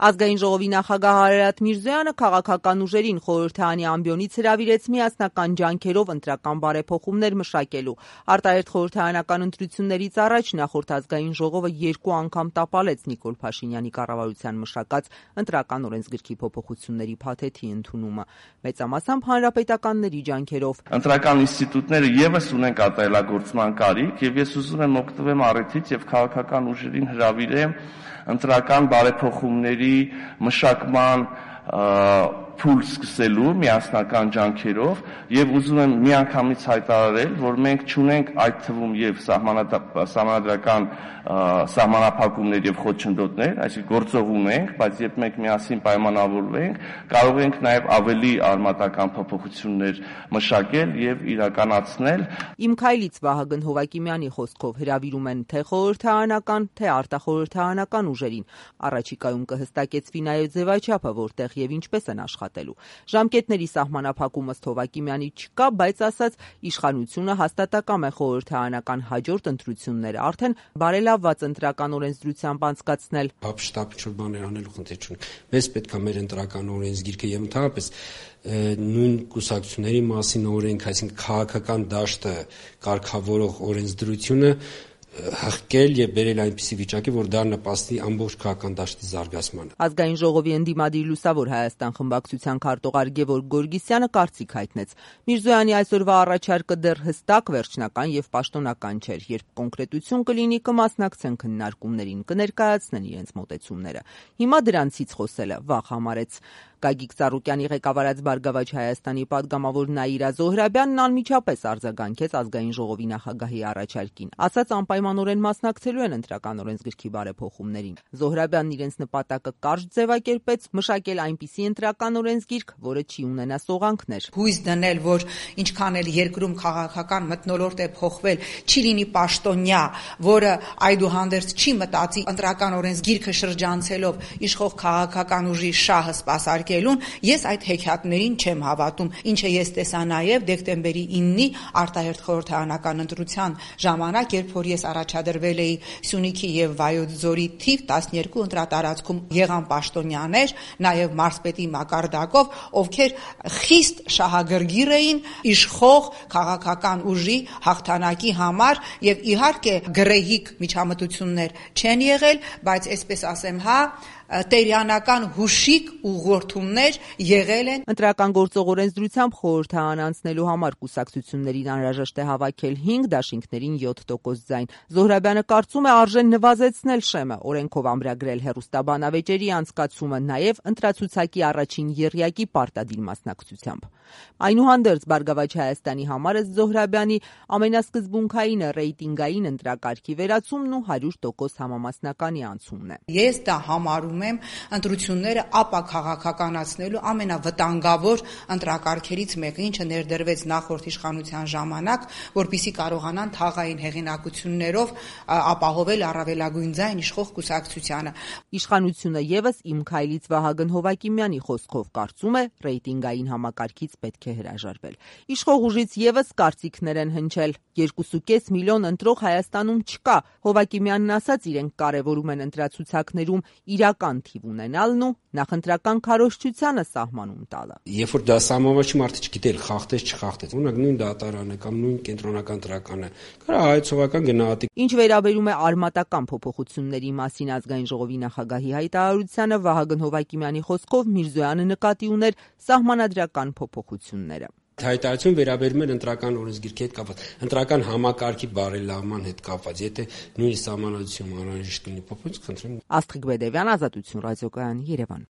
Ազգային ժողովի նախագահ Արարատ Միրզոյանը քաղաքական ուժերին խորհրդարանի ամբիոնից հրավիրեց միասնական ջանքերով ընտրական բարեփոխումներ մշակելու։ Արտահերթ խորհրդարանական ընտրություններից առաջ նախորդ ազգային ժողովը 2 անգամ տապալեց Նիկոլ Փաշինյանի կառավարության մշակած ընտրական օրենսգրքի փոփոխությունների փաթեթի ընդունումը, մեծամասամբ հանրապետականների ջանքերով։ Ընտրական ինստիտուտները եւս ունեն կատարելագործման կարիք, եւ ես ուզում եմ օգտվեմ առիթից եւ քաղաքական ուժերին հրավիրեմ ընտրական բարեփոխումների մշակման փուլ սկսելու միասնական ջանքերով եւ ուզում եմ միանգամից հայտարարել, որ մենք չունենք այդ թվում եւ սահմանադրական սահմանափակումներ եւ խոչընդոտներ, այսինքն գործողում ենք, բայց երբ մենք միասին պայմանավորվենք, կարող ենք նաեւ ավելի արմատական փոփոխություններ մշակել եւ իրականացնել։ Իմ քայլից Վահագն Հովակիմյանի խոսքով հրավիրում են թե խորհրդարանական, թե արտախորհրդարանական ուժերին։ Առաջիկայում կհստակեցվի նաեւ ձևաչափը, որտեղ եւ ինչպես են աշխատելու։ Ժամկետների սահմանափակում ըստ Հովակիմյանի չկա, բայց ասած իշխանությունը հաստատակամ է խորհրդարանական հաջորդ ընտրությունները արդեն բարելավված ընտրական օրենսդրությամբ անցկացնել։ Հապշտապ ինչ-որ բաներ անելու խնդիր չունի։ Մեզ պետք է մեր ընտրական օրենսգիրքը եւ ընդհանրապես նույն կուսակցությունների մասին օրենք, այսինքն քաղաքական դաշտը կարգավորող օրենսդրությունը հղկել եւ բերել այնպիսի վիճակի, որ դա նպաստի ամբողջ քաղաքական դաշտի զարգացմանը։ Ազգային ժողովի ընդդիմադիր Լուսավոր Հայաստան խմբակցության քարտուղար Գևորգ Գորգիսյանը կարծիք հայտնեց։ Միրզոյանի այսօրվա առաջարկը դեռ հստակ, վերջնական եւ պաշտոնական չէր, երբ կոնկրետություն կլինի, կմասնակցեն քննարկումներին, կներկայացնեն իրենց մոտեցումները։ Հիմա դրանցից խոսելը վաղ համարեց։ Գագիկ Ծառուկյանի ղեկավարած Բարգավաճ Հայաստանի падգամավոր Նաիրա Զոհրաբյանն անմիջապես արձագանքեց ազգային ժողովի նախագահի առաջարկին, ասաց անպայմանորեն մասնակցելու են ընտրական օրենսգրքի բարեփոխումներին։ Զոհրաբյանն իրենց նպատակը կարճ ձևակերպեց՝ մշակել այնպիսի ընտրական օրենսգիրք, որը չի ունենա սողանքներ։ Հույս դնել, որ ինչքան էլ երկրում քաղաքական մթնոլորտ է փոխվել, չի լինի պաշտոնյա, որը այդուհանդերձ չի մտածի ընտրական օրենսգիրքը շրջանցելով իշխող քաղաքական ուժի շահը սպասարկելուն, ես այդ հեքիաթներին չեմ հավատում, ինչը ես տեսա նաև դեկտեմբերի 9-ի արտահերթ խորհրդարանական ընտրության ժամանակ, երբ որ ես առաջադրվել էի Սյունիքի եւ Վայոց ձորի թիվ 12 ընտրատարածքում եղան պաշտոնյաներ, նաև մարզպետի մակարդակով, ովքեր խիստ շահագրգիռ էին իշխող քաղաքական ուժի հաղթանակի համար եւ իհարկե գռեհիկ միջամտություններ չեն եղել, բայց այսպես ասեմ, տերյանական հուշիկ ուղղորդումներ եղել են։ Ընտրական գործող օրենսդրությամբ խորհրդարան անցնելու համար կուսակցություններին անհրաժեշտ է հավաքել 5 դաշինքներին 7% ձայն։ Զոհրաբյանը կարծում է արժե նվազեցնել շեմը, օրենքով ամրագրել հեռուստաբանավեճերի անցկացումը, նաև ընտրացուցակի առաջին եռյակի պարտադիր մասնակցությամբ։ Այնուհանդերձ Բարգավաճ Հայաստանի համար Զոհրաբյանի ամենասկզբունքայինը ռեյտինգային ընտրակարգի վերացումն ու 100% համամասնականի անցումն է։ Ես դա համարում եմ ընտրությունները ապա քաղաքականացնելու ամենավտանգավոր ընտրակարգերից մեկը, ինչը ներդրվեց նախորդ իշխանության ժամանակ, որպեսզի կարողանան թաղային հեղինակություններով ապահովել առավելագույն ձայն իշխող կուսակցությանը։ Իշխանությունը եւս Իմ քայլից Վահագն Հովակիմյանի խոսքով կարծում է ռեյտինգային համակարգից պետք է հրաժարվել։ Իշխող ուժից եւս կարծիքներ են հնչել։ 2.5 միլիոն ընտրող Հայաստանում չկա։ Հովակիմյանն ասաց, իրենք կարևորում են ընտրացուցակներում իրական թիվ ունենալն ու նախընտրական քարոզչությանը սահմանում տալը։ Երբ որ դա սահմանված մարդը չգիտել խախտեց, չխախտեց, օրինակ նույն դատարանը կամ նույն կենտրոնական տրականը, կարա հայցողական գնահատի։ Ինչ վերաբերում է արմատական փոփոխությունների մասին ազգային ժողովի նախագահի հայտարարությանը, Վահագն Հովակիմյանի խոսքով Միրզոյանը նկատի ուներ սահմանադրական փոփոխությունները։ Հայտարարություն վերաբերում էր ընտրական օրենսգիրքի հետ կապված, ընտրական համակարգի բարելավման հետ կապված, եթե նույնիսկ սահմանադրություն անհրաժեշտ լինի փոփոխություն, խնդրեմ։ Աստղիկ Բեդևյան, Ազատություն ռադիոկայան, Երևան։